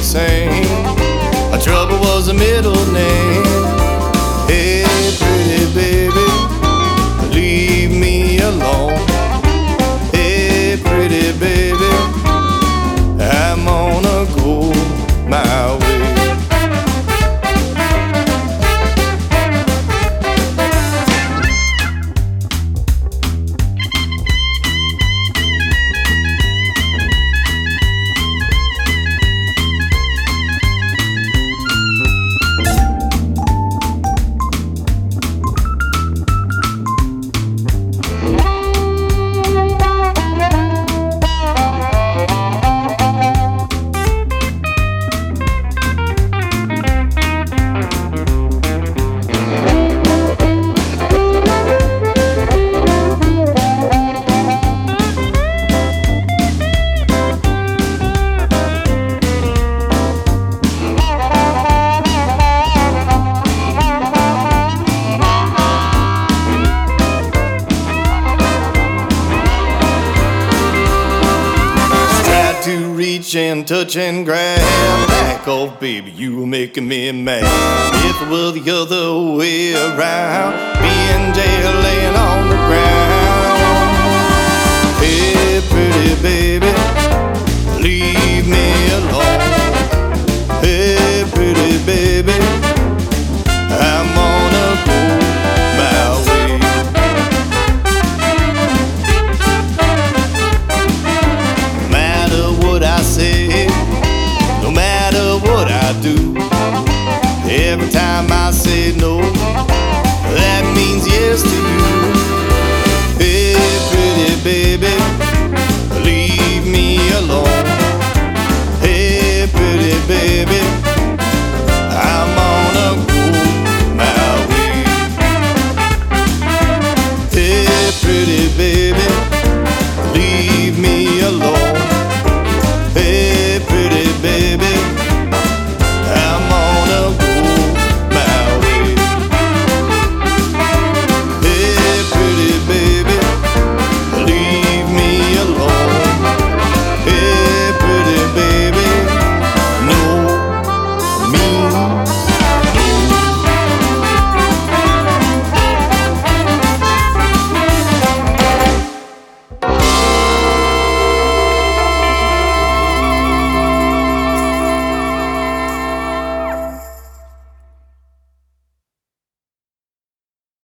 same. Trouble was a middle name. Hey, pretty baby, leave me alone. Hey, pretty baby, I'm gonna go my way. To reach and touch and grab, back off, baby, you were making me mad. If it were the other way around, be in jail laying on the ground. Hey, pretty baby, leave me alone. Hey, pretty baby, I'm gonna go my way. I say, no matter what I do, every time I say no,